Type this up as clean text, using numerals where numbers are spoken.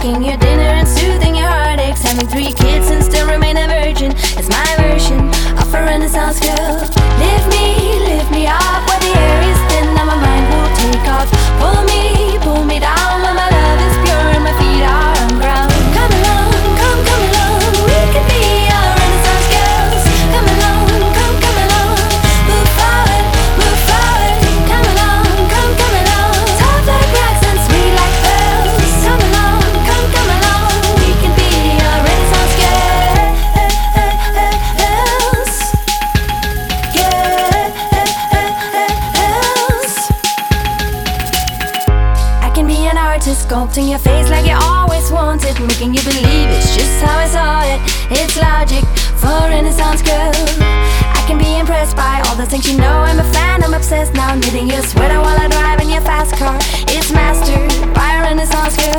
cooking your dinner and soothing your heartaches, having 3 kids and still remain a virgin. It's my version of a Renaissance girl. Lift me up where the air is thin and my mind will take off. Pull me down when my love is pure and my feet are on ground. Come along, come along, we can be our Renaissance girls. Come along, come along, move forward, come along, come along. Soft like rocks and sweet like pearls. Come along, come along, we can be our Renaissance girls. I can be an artist, sculpting your face like you always wanted, making you believe it's just how I saw it. It's logic for a Renaissance girl. I can be impressed by all the things you know. I'm a fan, I'm obsessed now, knitting your sweater while I drive in your fast car. It's mastered by a Renaissance girl.